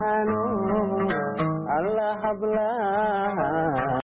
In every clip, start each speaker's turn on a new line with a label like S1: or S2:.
S1: Allah habla.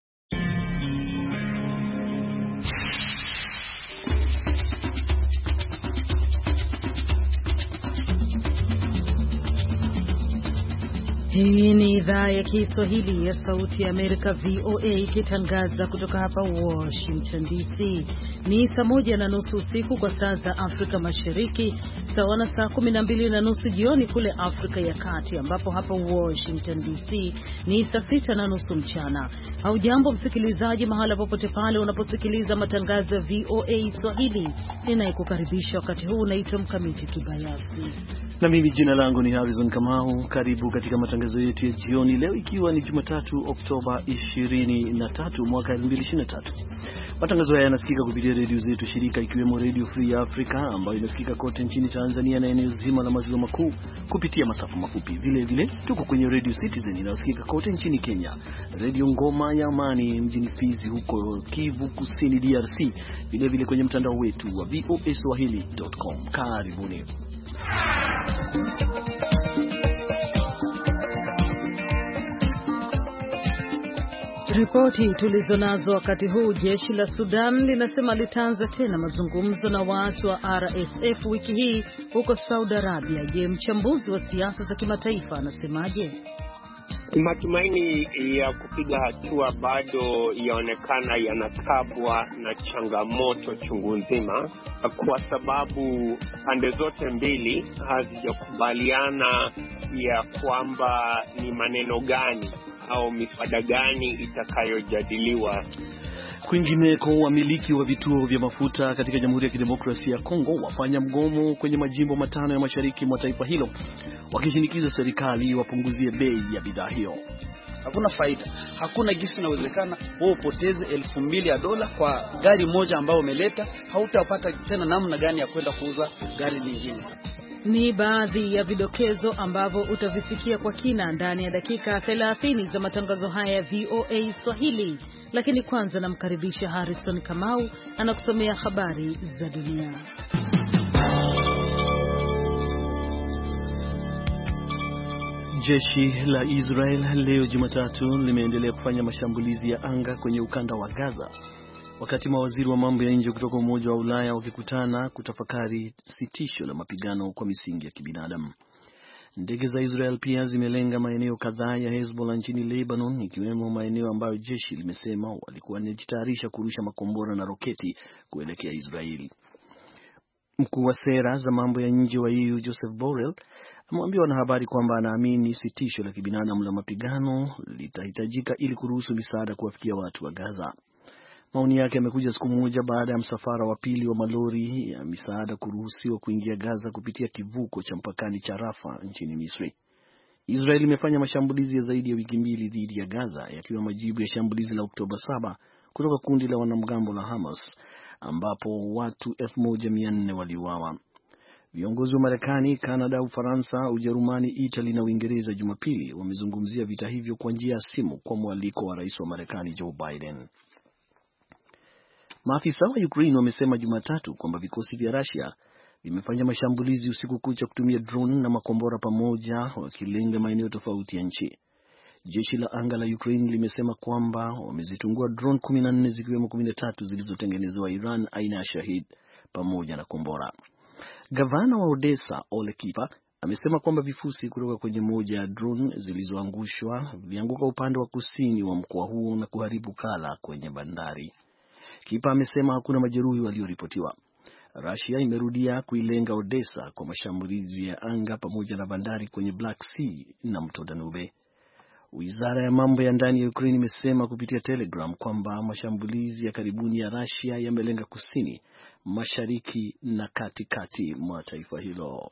S2: Hii ni idhaa ya Kiswahili ya Sauti ya Amerika VOA ikitangaza kutoka hapa Washington DC. Ni saa 1:30 usiku kwa saa za Afrika Mashariki, sawa na saa 12:30 jioni kule Afrika ya Kati, ambapo hapa Washington DC ni saa 6:30 mchana. Haujambo msikilizaji, mahala popote pale unaposikiliza matangazo ya VOA Swahili. Ninayekukaribisha wakati huu naitwa Mkamiti Kibayasi.
S3: Na mimi jina langu ni Harrison Kamau. Karibu katika matangazo yetu ya jioni leo, ikiwa ni Jumatatu Oktoba 23 mwaka 2023. Matangazo haya yanasikika kupitia redio zetu shirika, ikiwemo Radio Free Africa ambayo inasikika kote nchini Tanzania na eneo zima la maziwa makuu kupitia masafa mafupi. Vile vile tuko kwenye Radio Citizen inayosikika kote nchini Kenya, Radio Ngoma ya Amani mjini Fizi huko Kivu Kusini DRC, vile vile kwenye mtandao wetu wa voaswahili.com. Karibuni.
S2: Ripoti tulizonazo wakati huu, jeshi la Sudan linasema litaanza tena mazungumzo na waasi wa RSF wiki hii huko Saudi Arabia. Je, mchambuzi wa siasa za kimataifa anasemaje?
S4: Matumaini ya kupiga hatua bado yaonekana yanakabwa na changamoto chungu nzima, kwa sababu pande zote mbili hazijakubaliana ya kwamba ni maneno gani au miswada gani itakayojadiliwa.
S3: Kwingineko, wamiliki wa vituo vya mafuta katika Jamhuri ya Kidemokrasia ya Kongo wafanya mgomo kwenye majimbo 5 ya mashariki mwa taifa hilo, wakishinikiza serikali wapunguzie bei ya bidhaa hiyo.
S5: Hakuna faida, hakuna gisi inawezekana wewe upoteze $2,000 kwa gari moja ambao umeleta, hautapata tena namna gani ya kwenda kuuza gari lingine.
S2: Ni baadhi ya vidokezo ambavyo utavisikia kwa kina ndani ya dakika 30 za matangazo haya ya VOA Swahili. Lakini kwanza namkaribisha Harrison Kamau anakusomea habari za dunia.
S3: Jeshi la Israel leo Jumatatu limeendelea kufanya mashambulizi ya anga kwenye ukanda wa Gaza, wakati mawaziri wa mambo ya nje kutoka Umoja wa Ulaya wakikutana kutafakari sitisho la mapigano kwa misingi ya kibinadamu. Ndege za Israel pia zimelenga maeneo kadhaa ya Hezbollah nchini Lebanon, ikiwemo maeneo ambayo jeshi limesema walikuwa wanajitayarisha kurusha makombora na roketi kuelekea Israeli. Mkuu wa sera za mambo ya nje wa EU Joseph Borrell amewambia wanahabari kwamba anaamini sitisho la kibinadamu la mapigano litahitajika ili kuruhusu misaada kuwafikia watu wa Gaza. Maoni yake yamekuja siku moja baada ya msafara wa pili wa malori ya misaada kuruhusiwa kuingia Gaza kupitia kivuko cha mpakani cha Rafah nchini Misri. Israeli imefanya mashambulizi ya zaidi ya wiki 2 dhidi ya Gaza, yakiwa majibu ya shambulizi la Oktoba 7 kutoka kundi la wanamgambo la Hamas, ambapo watu 1400 waliuawa. Viongozi wa Marekani, Kanada, Ufaransa, Ujerumani, Italy na Uingereza Jumapili wamezungumzia vita hivyo kwa njia ya simu kwa mwaliko wa Rais wa Marekani Joe Biden. Maafisa wa Ukraine wamesema Jumatatu kwamba vikosi vya Russia vimefanya mashambulizi usiku kucha kutumia drone na makombora pamoja, wakilenga maeneo tofauti ya nchi. Jeshi la anga la Ukraine limesema kwamba wamezitungua drone 14 zikiwemo 13 zilizotengenezwa Iran aina ya Shahid pamoja na kombora. Gavana wa Odessa Ole Kipa amesema kwamba vifusi kutoka kwenye moja ya drone zilizoangushwa vilianguka upande wa kusini wa mkoa huo na kuharibu kala kwenye bandari. Kipa amesema hakuna majeruhi walioripotiwa. Russia imerudia kuilenga Odessa kwa mashambulizi ya anga pamoja na bandari kwenye Black Sea na mto Danube. Wizara ya mambo ya ndani ya Ukraine imesema kupitia Telegram kwamba mashambulizi ya karibuni ya Russia yamelenga kusini, mashariki na katikati mwa taifa hilo.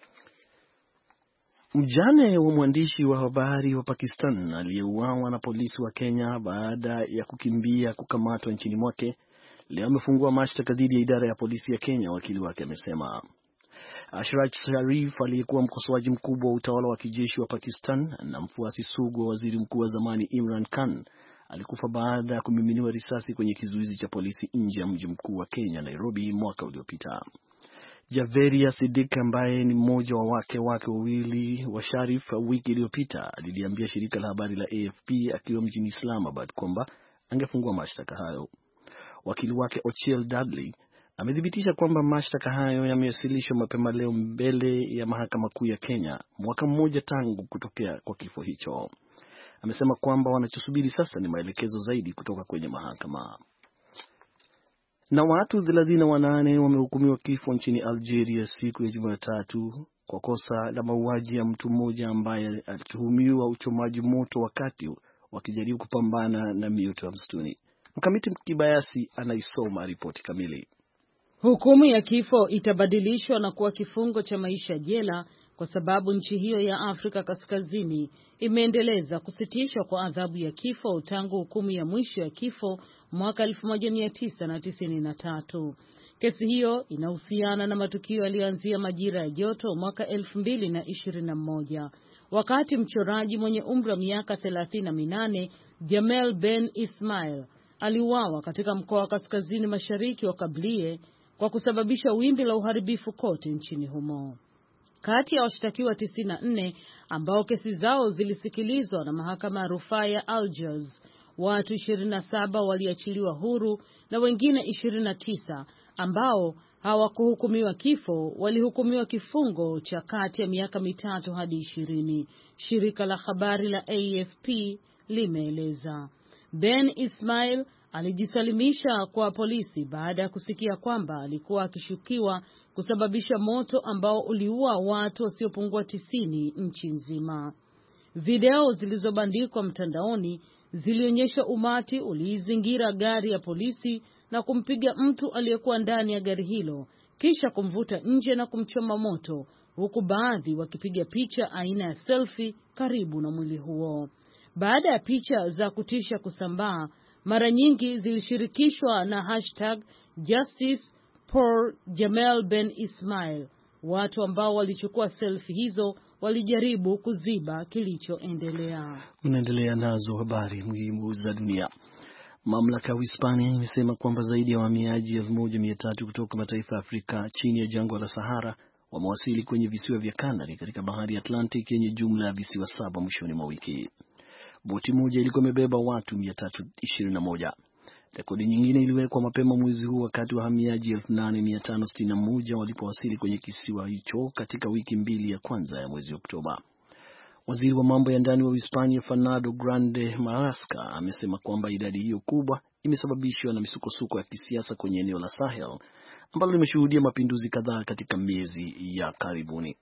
S3: Mjane wa mwandishi wa habari wa Pakistan aliyeuawa na polisi wa Kenya baada ya kukimbia kukamatwa nchini mwake leo amefungua mashtaka dhidi ya idara ya polisi ya Kenya, wakili wake amesema. Ashraf Sharif aliyekuwa mkosoaji mkubwa wa utawala wa kijeshi wa Pakistan na mfuasi sugu wa waziri mkuu wa zamani Imran Khan alikufa baada ya kumiminiwa risasi kwenye kizuizi cha polisi nje ya mji mkuu wa Kenya, Nairobi, mwaka uliopita. Javeria Siddiq ambaye ni mmoja wa wake wawili wa Sharif wiki iliyopita aliliambia shirika la habari la AFP akiwa mjini Islamabad kwamba angefungua mashtaka hayo. Wakili wake Ochiel Dudley amethibitisha kwamba mashtaka hayo yamewasilishwa mapema leo mbele ya mahakama kuu ya Kenya, mwaka mmoja tangu kutokea kwa kifo hicho. Amesema kwamba wanachosubiri sasa ni maelekezo zaidi kutoka kwenye mahakama. Na watu 38 wamehukumiwa kifo nchini Algeria siku ya Jumatatu kwa kosa la mauaji ya mtu mmoja ambaye alituhumiwa uchomaji moto wakati wakijaribu kupambana na mioto ya msituni. Mkamiti Kibayasi anaisoma ripoti kamili.
S2: Hukumu ya kifo itabadilishwa na kuwa kifungo cha maisha jela kwa sababu nchi hiyo ya Afrika Kaskazini imeendeleza kusitishwa kwa adhabu ya kifo tangu hukumu ya mwisho ya kifo mwaka 1993. Kesi hiyo inahusiana na matukio yaliyoanzia majira ya joto mwaka 2021 wakati mchoraji mwenye umri wa miaka 38 Jamel Ben Ismail aliuawa katika mkoa wa kaskazini mashariki wa Kabylie kwa kusababisha wimbi la uharibifu kote nchini humo. Kati ya washtakiwa 94 ambao kesi zao zilisikilizwa na mahakama ya rufaa ya Algiers, watu 27 waliachiliwa huru na wengine 29 ambao hawakuhukumiwa kifo walihukumiwa kifungo cha kati ya miaka 3 hadi 20, shirika la habari la AFP limeeleza. Ben Ismail alijisalimisha kwa polisi baada ya kusikia kwamba alikuwa akishukiwa kusababisha moto ambao uliua watu wasiopungua 90 nchi nzima. Video zilizobandikwa mtandaoni zilionyesha umati uliizingira gari ya polisi na kumpiga mtu aliyekuwa ndani ya gari hilo kisha kumvuta nje na kumchoma moto, huku baadhi wakipiga picha aina ya selfie karibu na mwili huo. Baada ya picha za kutisha kusambaa, mara nyingi zilishirikishwa na #Justice for Jamel Ben Ismail. Watu ambao walichukua selfie hizo walijaribu kuziba kilichoendelea.
S3: Unaendelea nazo habari muhimu za dunia. Mamlaka ya Hispania imesema kwamba zaidi ya wahamiaji 1300 kutoka mataifa ya Afrika chini ya jangwa la Sahara wamewasili kwenye visiwa vya Canary katika bahari ya Atlantic yenye jumla ya visiwa 7 mwishoni mwa wiki. Boti moja ilikuwa imebeba watu 321. Rekodi nyingine iliwekwa mapema mwezi huu wakati wahamiaji 8561 walipowasili kwenye kisiwa hicho katika wiki mbili ya kwanza ya mwezi Oktoba. Waziri wa mambo ya ndani wa Hispania Fernando Grande Marlaska amesema kwamba idadi hiyo kubwa imesababishwa na misukosuko ya kisiasa kwenye eneo la Sahel ambalo limeshuhudia mapinduzi kadhaa katika miezi ya karibuni.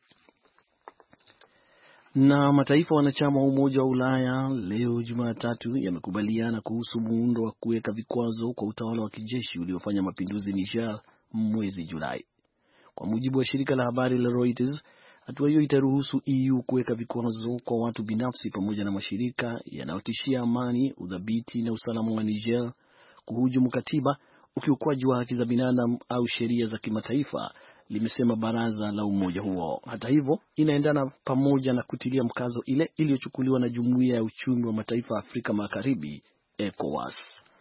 S3: Na mataifa wanachama wa Umoja wa Ulaya leo Jumatatu yamekubaliana kuhusu muundo wa kuweka vikwazo kwa utawala wa kijeshi uliofanya mapinduzi Niger mwezi Julai. Kwa mujibu wa shirika la habari la Reuters, hatua hiyo itaruhusu EU kuweka vikwazo kwa watu binafsi pamoja na mashirika yanayotishia amani, udhabiti na usalama wa Niger, kuhujumu katiba, ukiukwaji wa haki za binadamu au sheria za kimataifa, limesema baraza la umoja huo. Hata hivyo, inaendana pamoja na kutilia mkazo ile iliyochukuliwa na Jumuiya ya Uchumi wa Mataifa ya Afrika Magharibi, ECOWAS.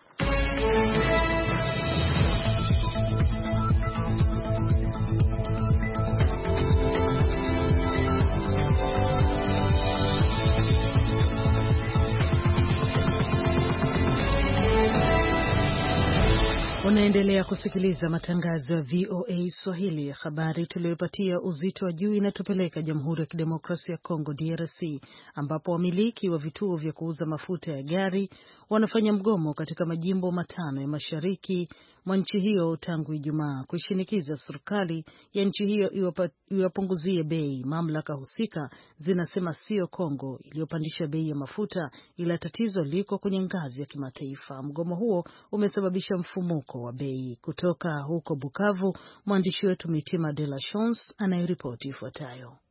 S2: Unaendelea kusikiliza matangazo ya VOA Swahili. Habari tuliyopatia uzito wa juu inatupeleka Jamhuri ya Kidemokrasia ya Kongo DRC, ambapo wamiliki wa vituo vya kuuza mafuta ya gari wanafanya mgomo katika majimbo 5 ya mashariki mwa nchi hiyo tangu Ijumaa kushinikiza serikali ya nchi hiyo iwapunguzie bei. Mamlaka husika zinasema sio Kongo iliyopandisha bei ya mafuta, ila tatizo liko kwenye ngazi ya kimataifa. Mgomo huo umesababisha mfumuko wa bei. Kutoka huko Bukavu, mwandishi wetu Mitima de la Chance anayeripoti ifuatayo.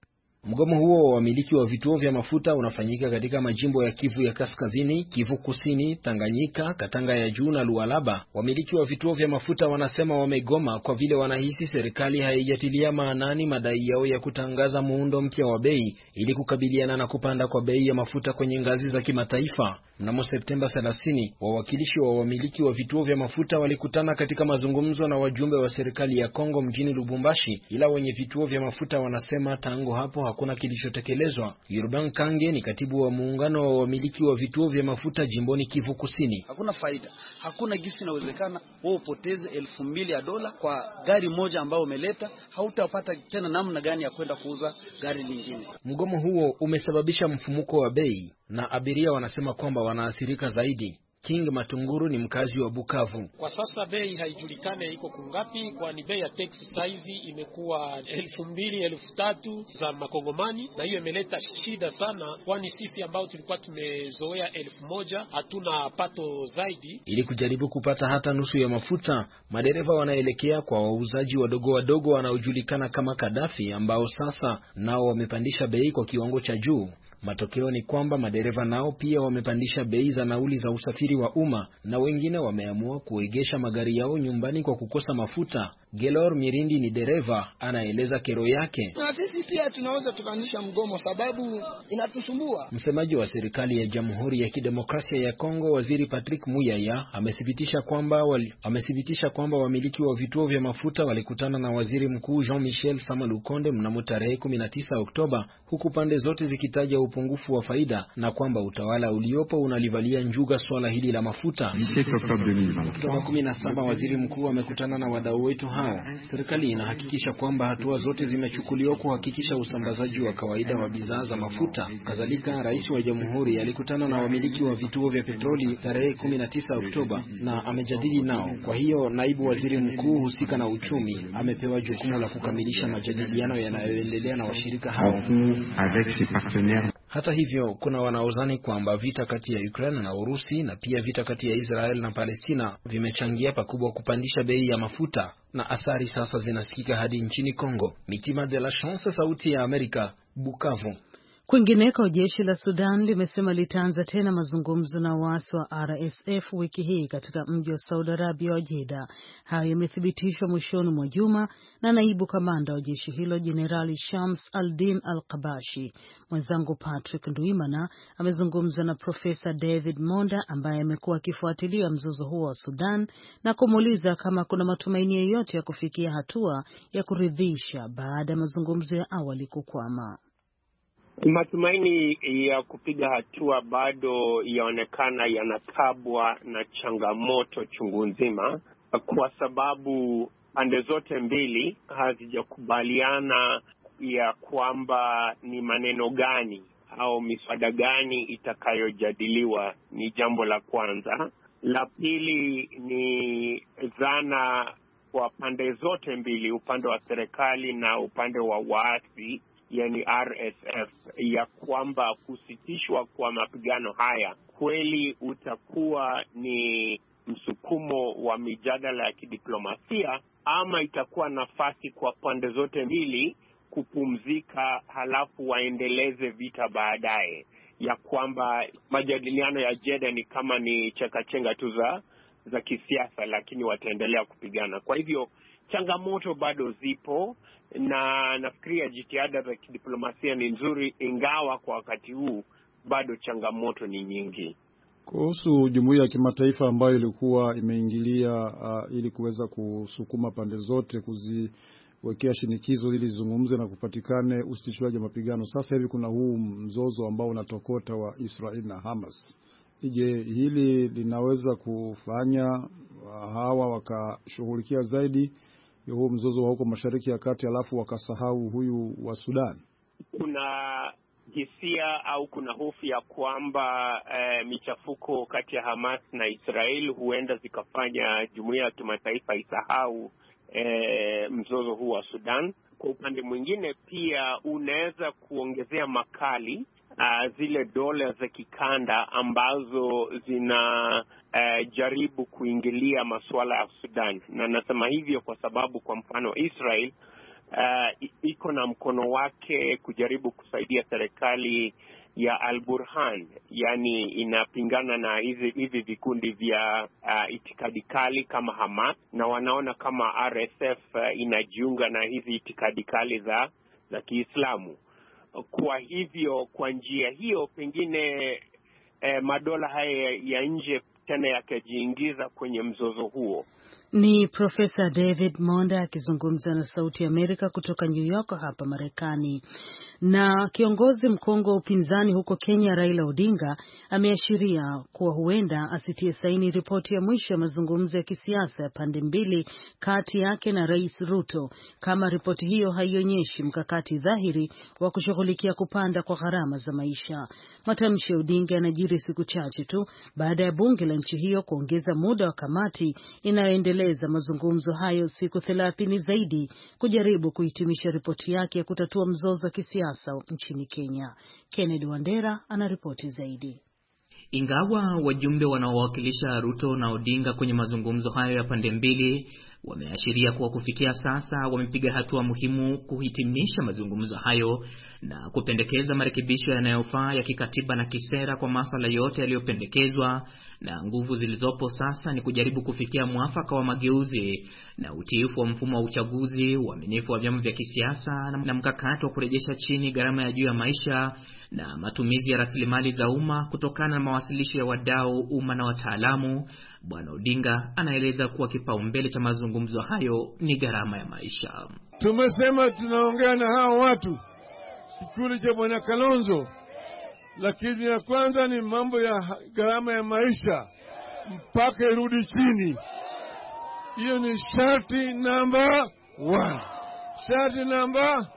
S6: Mgomo huo wa wamiliki wa vituo vya mafuta unafanyika katika majimbo ya Kivu ya Kaskazini, Kivu Kusini, Tanganyika, Katanga ya Juu na Lualaba. Wamiliki wa vituo vya mafuta wanasema wamegoma kwa vile wanahisi serikali haijatilia maanani madai yao ya kutangaza muundo mpya wa bei ili kukabiliana na kupanda kwa bei ya mafuta kwenye ngazi za kimataifa. Mnamo Septemba 30, wawakilishi wa wamiliki wa vituo vya mafuta walikutana katika mazungumzo na wajumbe wa serikali ya Kongo mjini Lubumbashi, ila wenye vituo vya mafuta wanasema tangu hapo hakuna kilichotekelezwa. Urban Kange ni katibu wa muungano wa wamiliki wa vituo vya mafuta jimboni Kivu Kusini.
S5: Hakuna faida, hakuna gisi inawezekana wewe upoteze $2,000 kwa gari moja ambao umeleta, hautapata tena namna gani ya kwenda kuuza gari lingine.
S6: Mgomo huo umesababisha mfumuko wa bei na abiria wanasema kwamba wanaathirika zaidi. King Matunguru ni mkazi wa Bukavu.
S7: Kwa sasa bei haijulikane iko kungapi, kwani bei ya taxi size imekuwa 2,000 3,000 za makongomani, na hiyo imeleta shida sana, kwani sisi ambao tulikuwa tumezoea 1,000 hatuna pato zaidi.
S6: Ili kujaribu kupata hata nusu ya mafuta, madereva wanaelekea kwa wauzaji wadogo wanaojulikana kama Kadafi, ambao sasa nao wamepandisha bei kwa kiwango cha juu. Matokeo ni kwamba madereva nao pia wamepandisha bei za nauli za usafiri wa umma, na wengine wameamua kuegesha magari yao nyumbani kwa kukosa mafuta. Gelor Mirindi ni dereva, anaeleza kero yake.
S8: Na sisi pia tunaweza tukaanzisha mgomo sababu inatusumbua.
S6: Msemaji wa serikali ya Jamhuri ya Kidemokrasia ya Kongo, Waziri Patrick Muyaya, amesibitisha kwamba wamiliki wa vituo vya mafuta walikutana na Waziri Mkuu Jean-Michel Sama Lukonde mnamo tarehe 19 Oktoba, huku pande zote zikitaja upungufu wa faida na kwamba utawala uliopo unalivalia njuga swala hili la mafuta. Oktoba 17 Waziri Mkuu amekutana na wadau wetu hao. Serikali inahakikisha kwamba hatua zote zimechukuliwa kuhakikisha usambazaji wa kawaida wa bidhaa za mafuta. Kadhalika, Rais wa Jamhuri alikutana na wamiliki wa vituo vya petroli tarehe 19 Oktoba na amejadili nao. Kwa hiyo naibu waziri mkuu husika na uchumi amepewa jukumu la kukamilisha majadiliano yanayoendelea na washirika hao. Hata hivyo, kuna wanaozani kwamba vita kati ya Ukraine na Urusi na pia vita kati ya Israel na Palestina vimechangia pakubwa kupandisha bei ya mafuta, na athari sasa zinasikika hadi nchini Kongo. Mitima de la Chance, Sauti ya Amerika, Bukavu.
S2: Kwingineko, jeshi la Sudan limesema litaanza tena mazungumzo na waasi wa RSF wiki hii katika mji wa Saudi Arabia wa Jeddah. Hayo yamethibitishwa mwishoni mwa juma na naibu kamanda wa jeshi hilo Jenerali Shams al-Din al-Qabashi. Mwenzangu Patrick Nduimana amezungumza na Profesa David Monda ambaye amekuwa akifuatilia mzozo huo wa Sudan na kumuuliza kama kuna matumaini yoyote ya kufikia hatua ya kuridhisha baada ya mazungumzo ya awali kukwama.
S4: Matumaini ya kupiga hatua bado yaonekana yanakabwa na changamoto chungu nzima, kwa sababu pande zote mbili hazijakubaliana ya kwamba ni maneno gani au miswada gani itakayojadiliwa. Ni jambo la kwanza. La pili ni dhana kwa pande zote mbili, upande wa serikali na upande wa waasi, yani RSF, ya kwamba kusitishwa kwa mapigano haya kweli utakuwa ni msukumo wa mijadala ya kidiplomasia, ama itakuwa nafasi kwa pande zote mbili kupumzika halafu waendeleze vita baadaye, ya kwamba majadiliano ya Jeddah ni kama ni chekachenga tu za kisiasa, lakini wataendelea kupigana. Kwa hivyo changamoto bado zipo, na nafikiria jitihada za kidiplomasia ni nzuri, ingawa kwa wakati huu bado changamoto ni nyingi.
S9: Kuhusu jumuiya ya kimataifa ambayo ilikuwa imeingilia ili kuweza kusukuma pande zote kuziwekea shinikizo ili zizungumze na kupatikane usitishwaji wa mapigano, sasa hivi kuna huu mzozo ambao unatokota wa Israel na Hamas. Je, hili linaweza kufanya hawa wakashughulikia zaidi huu mzozo wa huko Mashariki ya Kati alafu wakasahau huyu wa Sudan?
S4: Kuna hisia au kuna hofu ya kwamba michafuko kati ya Hamas na Israel huenda zikafanya jumuiya ya kimataifa isahau mzozo huu wa Sudan. Kwa upande mwingine pia unaweza kuongezea makali zile dola za kikanda ambazo zina jaribu kuingilia masuala ya Sudan. Na nasema hivyo kwa sababu kwa mfano Israel iko na mkono wake kujaribu kusaidia serikali ya Al-Burhan, yani inapingana na hivi vikundi vya itikadi kali kama Hamas, na wanaona kama RSF inajiunga na hizi itikadi kali za Kiislamu. Kwa hivyo kwa njia hiyo pengine madola haya ya nje tena yakajiingiza kwenye mzozo huo.
S2: Ni Profesa David Monda akizungumza na Sauti ya Amerika kutoka New York hapa Marekani. Na kiongozi mkongwe wa upinzani huko Kenya Raila Odinga ameashiria kuwa huenda asitie saini ripoti ya mwisho ya mazungumzo ya kisiasa ya pande mbili kati yake na Rais Ruto kama ripoti hiyo haionyeshi mkakati dhahiri wa kushughulikia kupanda kwa gharama za maisha. Matamshi ya Odinga yanajiri siku chache tu baada ya bunge la nchi hiyo kuongeza muda wa kamati inayoendeleza mazungumzo hayo siku 30 zaidi kujaribu kuhitimisha ripoti yake ya kutatua mzozo wa kisiasa nchini Kenya. Kennedy Wandera anaripoti zaidi.
S10: Ingawa wajumbe wanaowakilisha Ruto na Odinga kwenye mazungumzo hayo ya pande mbili wameashiria kuwa kufikia sasa wamepiga hatua muhimu kuhitimisha mazungumzo hayo na kupendekeza marekebisho yanayofaa ya kikatiba na kisera kwa masuala yote yaliyopendekezwa, na nguvu zilizopo sasa ni kujaribu kufikia mwafaka wa mageuzi na utiifu wa mfumo wa uchaguzi, uaminifu wa vyama vya kisiasa na mkakati wa kurejesha chini gharama ya juu ya maisha na matumizi ya rasilimali za umma kutokana na mawasilisho ya wadau, umma na wataalamu. Bwana Odinga anaeleza kuwa kipaumbele cha mazungumzo hayo ni gharama ya maisha.
S11: Tumesema tunaongea na hao watu kikundi cha Bwana Kalonzo, lakini ya kwanza ni mambo ya gharama ya maisha mpaka irudi chini. Hiyo ni sharti namba 1. Sharti namba.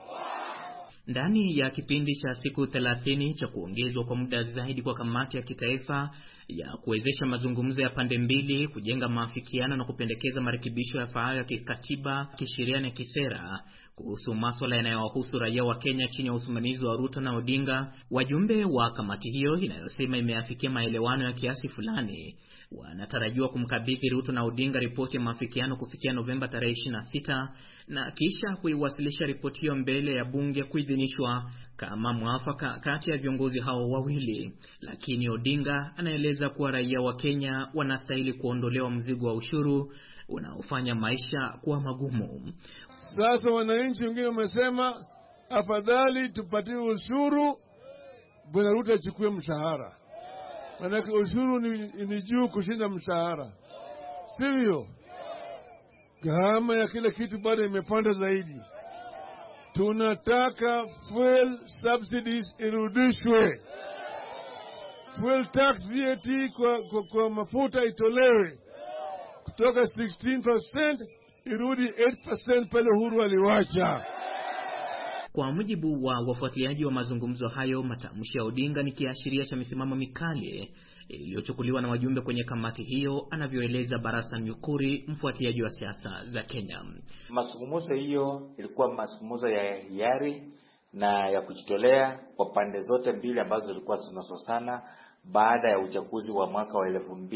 S10: Ndani ya kipindi cha siku 30 cha kuongezwa kwa muda zaidi kwa kamati ya kitaifa ya kuwezesha mazungumzo ya pande mbili kujenga maafikiano na kupendekeza marekebisho yafaayo ya kikatiba, kisheria na kisera kuhusu masuala yanayowahusu raia wa Kenya chini ya usimamizi wa Ruto na Odinga, wajumbe wa kamati hiyo inayosema imeafikia maelewano ya kiasi fulani wanatarajiwa kumkabidhi Ruto na Odinga ripoti ya maafikiano kufikia Novemba tarehe 26 na kisha kuiwasilisha ripoti hiyo mbele ya bunge kuidhinishwa kama mwafaka kati ya viongozi hao wawili. Lakini Odinga anaeleza kuwa raia wa Kenya wanastahili kuondolewa mzigo wa ushuru unaofanya maisha kuwa magumu.
S11: Sasa wananchi wengine wamesema afadhali tupatie ushuru, Bwana Ruto achukue mshahara. Manake ushuru ni juu kushinda mshahara. Sivyo? Gharama ya kila kitu bado imepanda zaidi. Tunataka fuel subsidies irudishwe. Fuel tax VAT kwa mafuta itolewe kutoka 16% irudi 8% pale Uhuru aliwacha.
S10: Kwa mujibu wa wafuatiliaji wa mazungumzo hayo, matamshi ya Odinga ni kiashiria cha misimamo mikali iliyochukuliwa na wajumbe kwenye kamati hiyo, anavyoeleza Barasa Nyukuri, mfuatiliaji wa siasa za Kenya.
S12: Mazungumzo hiyo ilikuwa mazungumzo ya hiari na ya kujitolea kwa pande zote mbili ambazo zilikuwa zinasosana baada ya uchaguzi wa mwaka wa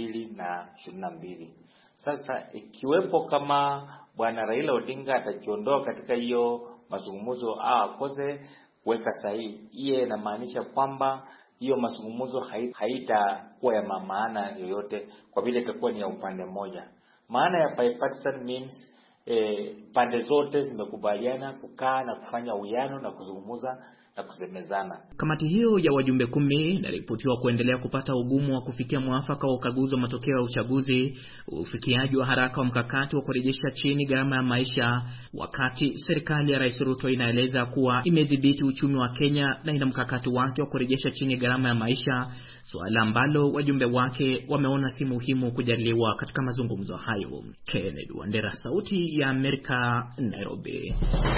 S12: 2022. Sasa ikiwepo kama Bwana Raila Odinga atajiondoa katika hiyo mazungumzo akose kuweka sahihi, iye inamaanisha kwamba hiyo mazungumzo haitakuwa ya maana yoyote kwa vile itakuwa ni ya upande mmoja. Maana ya bipartisan means pande zote zimekubaliana kukaa na kufanya uwiano na kuzungumza na kusemezana.
S10: Kamati hiyo ya wajumbe 10 inaripotiwa kuendelea kupata ugumu wa kufikia mwafaka wa ukaguzi wa matokeo ya uchaguzi, ufikiaji wa haraka wa mkakati wa kurejesha chini gharama ya maisha, wakati serikali ya Rais Ruto inaeleza kuwa imedhibiti uchumi wa Kenya na ina mkakati wake wa kurejesha chini gharama ya maisha, suala ambalo wajumbe wake wameona si muhimu kujadiliwa katika mazungumzo hayo. Kennedy Wandera, Sauti ya Amerika, Nairobi.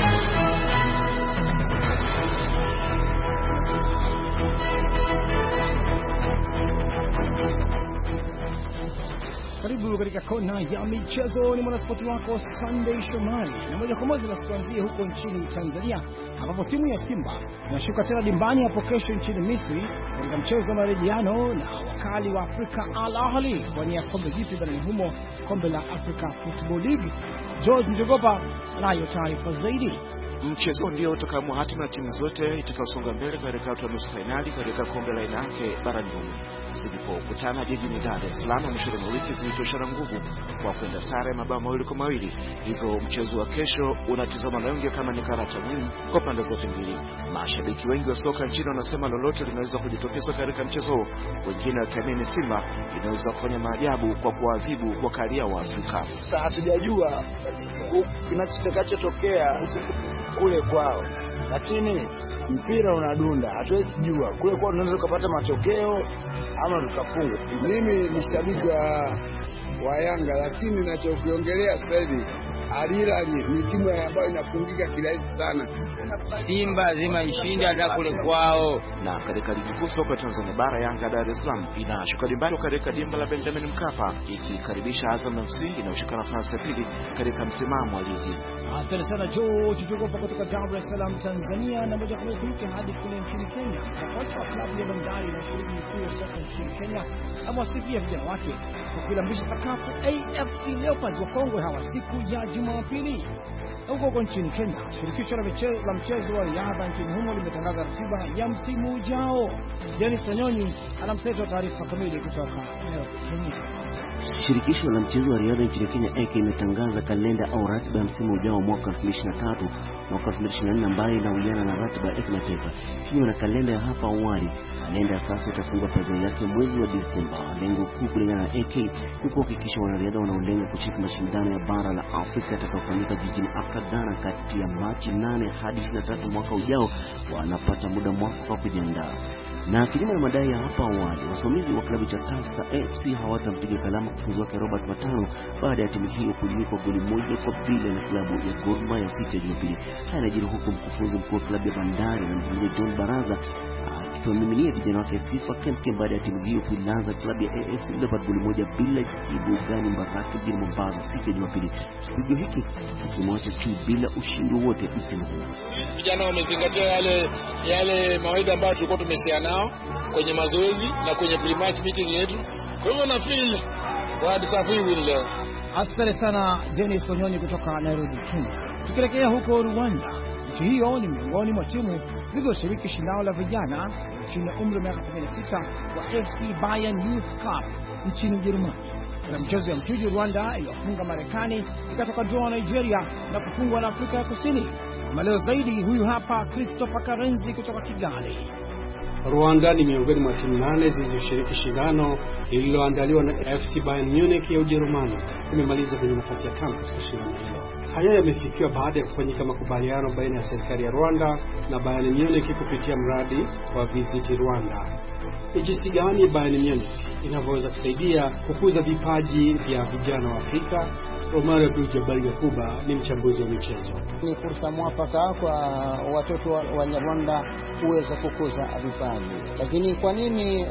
S13: Karibu katika kona ya michezo, ni mwanaspoti wako Sunday Shomari, na moja kwa moja tuanzie huko nchini Tanzania ambapo timu ya Simba inashuka tena dimbani hapo kesho nchini Misri katika mchezo wa marejeano na wakali wa Afrika Al Ahly kwenye kombe jipya barani humo, kombe la Africa Football League. George Njogopa anayo taarifa zaidi.
S14: Mchezo ndio utakaoamua hatima ya timu zote itakayosonga mbele katika hatua ya nusu finali katika kombe la aina yake barani humu. Zilipokutana jijini Dar es Salaam mwishoni mwa wiki zilitoshana nguvu kwa kwenda sare mabao 2-2. Hivyo mchezo wa kesho unatazama na wengi kama ni karata muhimu kwa pande zote mbili. Mashabiki wengi wa soka nchini wanasema lolote linaweza kujitokeza katika mchezo huu, wengine wakiamini Simba inaweza kufanya maajabu kwa kuadhibu kwa kali ya Afrika.
S8: Hatujajua kinachotokea kule kwao, lakini mpira unadunda, hatuwezi kujua kule kwao tunaweza kupata matokeo ama tukafungwa. Mimi ni shabiki wa Yanga, lakini ninachokiongelea sasa hivi Al-Hilal ni timu ambayo inafungika kirahisi sana.
S15: Simba lazima ishinde hata kule kwao.
S14: Na katika ligi kuu soka Tanzania bara, Yanga Dar es Salaam inashuka dimbani katika dimba la Benjamin Mkapa ikikaribisha Azam FC inayoshuka nafasi ya pili katika msimamo wa ligi.
S13: Asante sana George, tuko kutoka Dar es Salaam Tanzania, na moja kwa moja hadi kule nchini Kenya. Kocha wa klabu ya Bandari na shiriki kuu ya soka nchini Kenya amewasifia vijana wake kwa kuilambisha sakafu AFC Leopards wa Kongo hawa siku ya Jumapili. Huko nchini Kenya, shirikisho la mchezo wa riadha nchini humo limetangaza ratiba ya msimu ujao. Dennis Wanyonyi anamsaidia taarifa kamili kutoka Kenya.
S16: Shirikisho la mchezo wa riadha nchini Kenya AK imetangaza kalenda au ratiba ya msimu ujao mwaka 2023 mwaka 2024 ambayo inawiana na ratiba ya kimataifa. Kinyume na kalenda ya hapa awali, kalenda sasa itafunga pazia yake mwezi wa Disemba. Lengo kuu kulingana na AK ni kuhakikisha wanariadha wanaolenga kushiriki mashindano ya bara la Afrika yatakayofanyika jijini Accra, Ghana kati ya Machi 8 hadi 23 mwaka ujao wanapata muda mwafaka wa kujiandaa. Na kinyume na madai ya hapa awali, wasimamizi wa klabu cha Tusker FC hawatampiga kalamu mkufunzi wake Robert Matano baada ya timu hiyo kujiweka goli 1-0 na klabu ya Gor Mahia siku ya Jumapili. Haya yanajiri huku mkufunzi mkuu wa klabu ya Bandari na mchezaji John Baraza akimiminia vijana wake sifa kemkem baada ya timu hiyo kuilaza klabu ya AFC Leopards goli 1 bila jibu gani Mbaraka jijini Mombasa siku ya Jumapili. Kipigo hiki kimemwacha tu bila ushindi wote msimu huu.
S17: Vijana wamezingatia yale mawaidha ambayo tulikuwa tumeshare nao kwenye mazoezi na kwenye pre-match meeting yetu. Kwa hivyo na feel wadisafiri leo.
S13: Asante sana Dennis Wanyonyi kutoka Nairobi, Kenya. Tukielekea huko Rwanda, nchi hiyo ni miongoni mwa timu zilizoshiriki shindano la vijana chini ya umri wa miaka 16 wa FC Bayern Youth Cup nchini Ujerumani. Na mchezo ya mchujo Rwanda iliyofunga Marekani ikatoka draw Nigeria na kufungwa na Afrika ya Kusini. Maleo zaidi huyu hapa Christopher Karenzi kutoka Kigali.
S18: Rwanda ni miongoni mwa timu 8 zilizoshiriki shindano lililoandaliwa na FC Bayern Munich ya Ujerumani. Imemaliza kwenye nafasi ya 5 katika shindano hilo. Haya yamefikiwa baada ya kufanyika makubaliano baina ya serikali ya Rwanda na Bayern Munich kupitia mradi wa Visit Rwanda. Jinsi gani Bayern Munich inavyoweza kusaidia kukuza vipaji vya vijana wa Afrika? Omar Abdul Kuba ni mchambuzi wa michezo.
S19: Ni fursa mwafaka kwa watoto wa Rwanda kuweza kukuza vipaji. Lakini kwa nini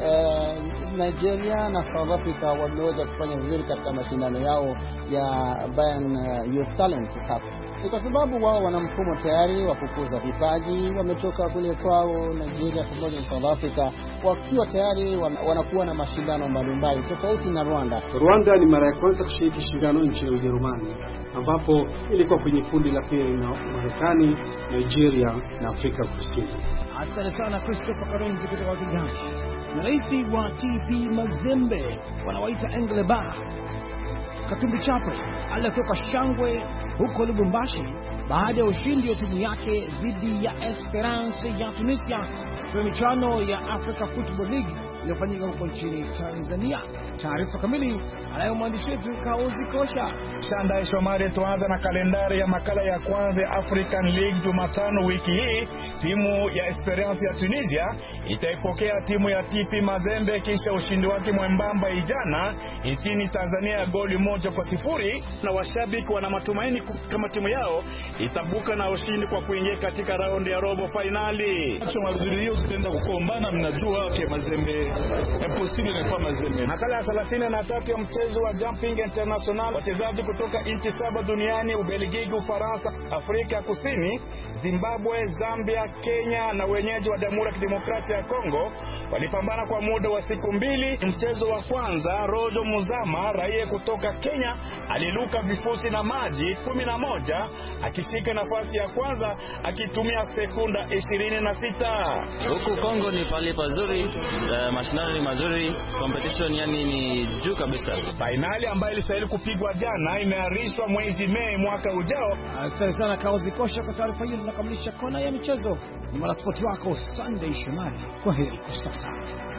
S19: Nigeria na South Africa wameweza kufanya vizuri katika mashindano yao ya Bayern Youth Talent Cup? Ni kwa sababu wao wana mfumo tayari wa kukuza vipaji. Wametoka kule kwao Nigeria pamoja na South Africa wakiwa tayari wanakuwa na mashindano mbalimbali tofauti na Rwanda.
S18: Rwanda ni mara ya kwanza kushiriki shindano nchini Ujerumani, ambapo ilikuwa kwenye kundi la pili na Marekani, Nigeria na Afrika Kusini.
S13: Asante sana Christopher Karenzi kutoka Kigali. Na rais wa TP Mazembe wanawaita Engleba Katumbi Chapwe aliyetoka shangwe huko Lubumbashi baada ya ushindi wa timu yake dhidi ya Esperance ya Tunisia kwenye michuano ya Africa Football League iliyofanyika huko nchini Tanzania. Taarifa kamili anayo mwandishi wetu Kaozi Kosha.
S20: Sanda Shomari, tuanza na kalendari ya makala ya kwanza ya African League. Jumatano wiki hii timu ya Esperance ya Tunisia itaipokea timu ya TP Mazembe kisha ushindi wake mwembamba ijana nchini Tanzania goli 1-0, na washabiki wana matumaini kama timu yao itabuka na ushindi kwa kuingia katika raundi ya robo finali. hiyo tutaenda kukombana, mnajua ke Mazembe impossible ni kwa Mazembe. Makala ya 33 ya mchezo wa jumping international, wachezaji kutoka nchi 7 duniani, Ubelgiji, Ufaransa, Afrika Kusini, Zimbabwe, Zambia, Kenya na wenyeji wa Jamhuri ya Kidemokrasia ya Kongo walipambana kwa muda wa siku 2. Mchezo wa kwanza, Rojo Muzama, raia kutoka Kenya, aliluka vifusi na maji 11 akishika nafasi ya kwanza akitumia sekunda 26.
S21: Huku Kongo ni pale pazuri, mashindano ni mazuri, competition yani ni juu kabisa.
S20: Finali ambayo ilistahili kupigwa jana imeahirishwa mwezi Mei mwaka ujao.
S13: Asante sana Kaozi Kosha kwa taarifa hiyo. Tunakamilisha kona ya michezo. Ni mwanaspoti wako Sunday Shomari. Kwa heri kwa sasa.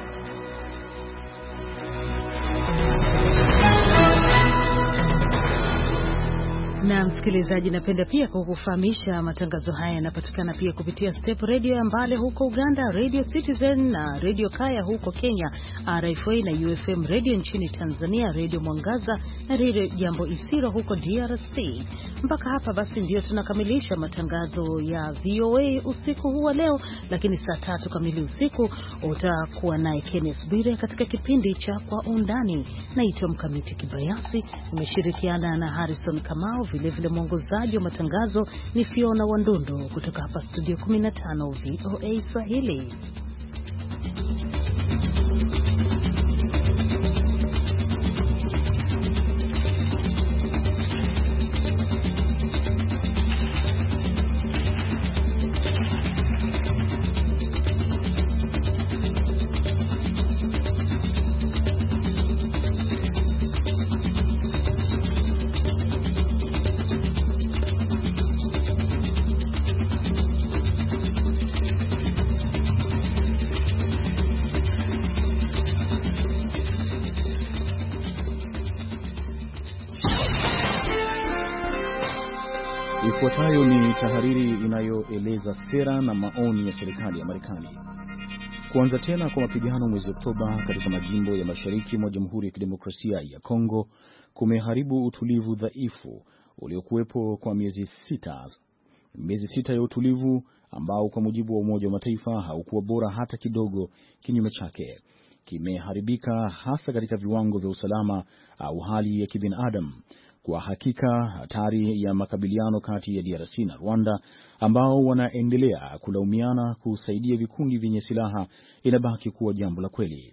S2: Na msikilizaji, napenda pia kukufahamisha matangazo haya yanapatikana pia kupitia Step Radio ya Mbale huko Uganda, Radio Citizen na Radio Kaya huko Kenya, RFA na UFM Radio nchini Tanzania, Radio Mwangaza na Radio Jambo Isiro huko DRC. Mpaka hapa basi ndio tunakamilisha matangazo ya VOA usiku huu wa leo, lakini saa 3 kamili usiku utakuwa naye Kenneth Bwire katika kipindi cha Kwa Undani. Naitwa Mkamiti Kibayasi, nimeshirikiana na Harrison Kamau. Vile mwongozaji wa matangazo ni Fiona Wandondo kutoka hapa studio 15 VOA Swahili.
S22: Ifuatayo ni tahariri inayoeleza sera na maoni ya serikali ya Marekani. Kuanza tena kwa mapigano mwezi Oktoba katika majimbo ya mashariki mwa Jamhuri ya Kidemokrasia ya Kongo kumeharibu utulivu dhaifu uliokuwepo kwa miezi sita ya utulivu ambao kwa mujibu wa Umoja wa Mataifa haukuwa bora hata kidogo. Kinyume chake, kimeharibika hasa katika viwango vya usalama au hali ya kibinadamu. Kwa hakika hatari ya makabiliano kati ya DRC na Rwanda ambao wanaendelea kulaumiana kusaidia vikundi vyenye silaha inabaki kuwa jambo la kweli.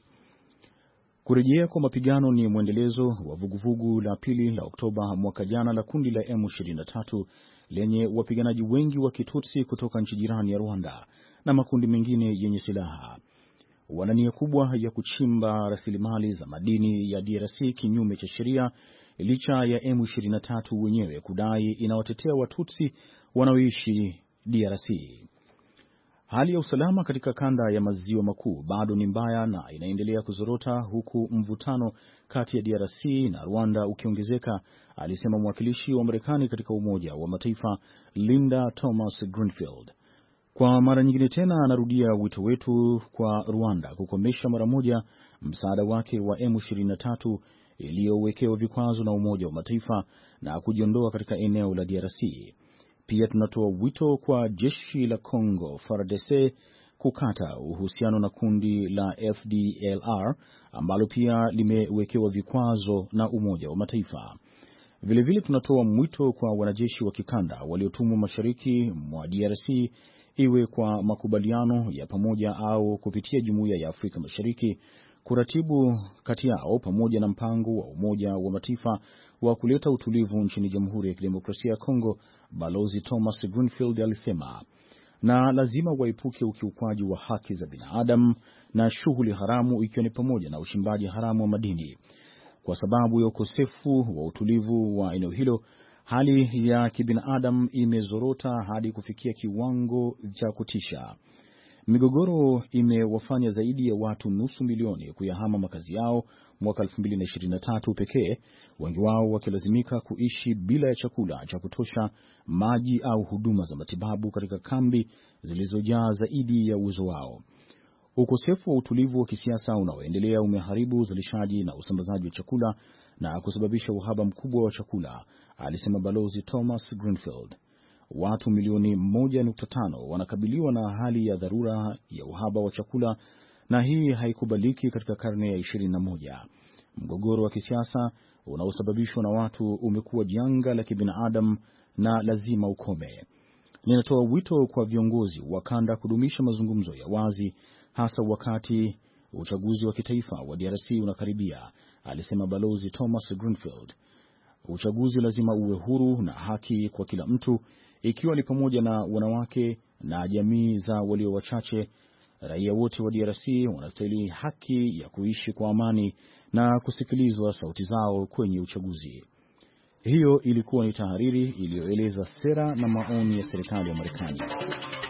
S22: Kurejea kwa mapigano ni mwendelezo wa vuguvugu la pili la Oktoba mwaka jana la kundi la M23 lenye wapiganaji wengi wa Kitutsi kutoka nchi jirani ya Rwanda na makundi mengine yenye silaha. Wana nia kubwa ya kuchimba rasilimali za madini ya DRC kinyume cha sheria, licha ya M23 wenyewe kudai inawatetea Watutsi wanaoishi DRC. Hali ya usalama katika kanda ya maziwa makuu bado ni mbaya na inaendelea kuzorota, huku mvutano kati ya DRC na Rwanda ukiongezeka, alisema mwakilishi wa Marekani katika Umoja wa Mataifa Linda Thomas Greenfield. Kwa mara nyingine tena anarudia wito wetu kwa Rwanda kukomesha mara moja msaada wake wa M23 iliyowekewa vikwazo na Umoja wa Mataifa na kujiondoa katika eneo la DRC. Pia tunatoa wito kwa jeshi la Kongo FARDC kukata uhusiano na kundi la FDLR ambalo pia limewekewa vikwazo na Umoja wa Mataifa. Vilevile tunatoa mwito kwa wanajeshi wa kikanda waliotumwa mashariki mwa DRC, iwe kwa makubaliano ya pamoja au kupitia Jumuiya ya Afrika Mashariki, kuratibu kati yao pamoja na mpango wa Umoja wa Mataifa wa kuleta utulivu nchini Jamhuri ya Kidemokrasia ya Kongo, Balozi Thomas Greenfield alisema. Na lazima waepuke ukiukwaji wa haki za binadamu na shughuli haramu, ikiwa ni pamoja na uchimbaji haramu wa madini. Kwa sababu ya ukosefu wa utulivu wa eneo hilo, hali ya kibinadamu imezorota hadi kufikia kiwango cha kutisha. Migogoro imewafanya zaidi ya watu nusu milioni kuyahama makazi yao mwaka 2023 pekee, wengi wao wakilazimika kuishi bila ya chakula cha kutosha, maji au huduma za matibabu katika kambi zilizojaa zaidi ya uwezo wao. Ukosefu wa utulivu wa kisiasa unaoendelea umeharibu uzalishaji na usambazaji wa chakula na kusababisha uhaba mkubwa wa chakula, alisema Balozi Thomas Greenfield. watu milioni 1.5 wanakabiliwa na hali ya dharura ya uhaba wa chakula, na hii haikubaliki katika karne ya 21. Mgogoro wa kisiasa unaosababishwa na watu umekuwa janga la kibinadamu na lazima ukome. Ninatoa wito kwa viongozi wa kanda kudumisha mazungumzo ya wazi, hasa wakati uchaguzi wa kitaifa wa DRC unakaribia, alisema Balozi Thomas Greenfield. Uchaguzi lazima uwe huru na haki kwa kila mtu, ikiwa ni pamoja na wanawake na jamii za walio wachache. Raia wote wa DRC wanastahili haki ya kuishi kwa amani na kusikilizwa sauti zao kwenye uchaguzi. Hiyo ilikuwa ni tahariri iliyoeleza sera na maoni ya serikali ya Marekani.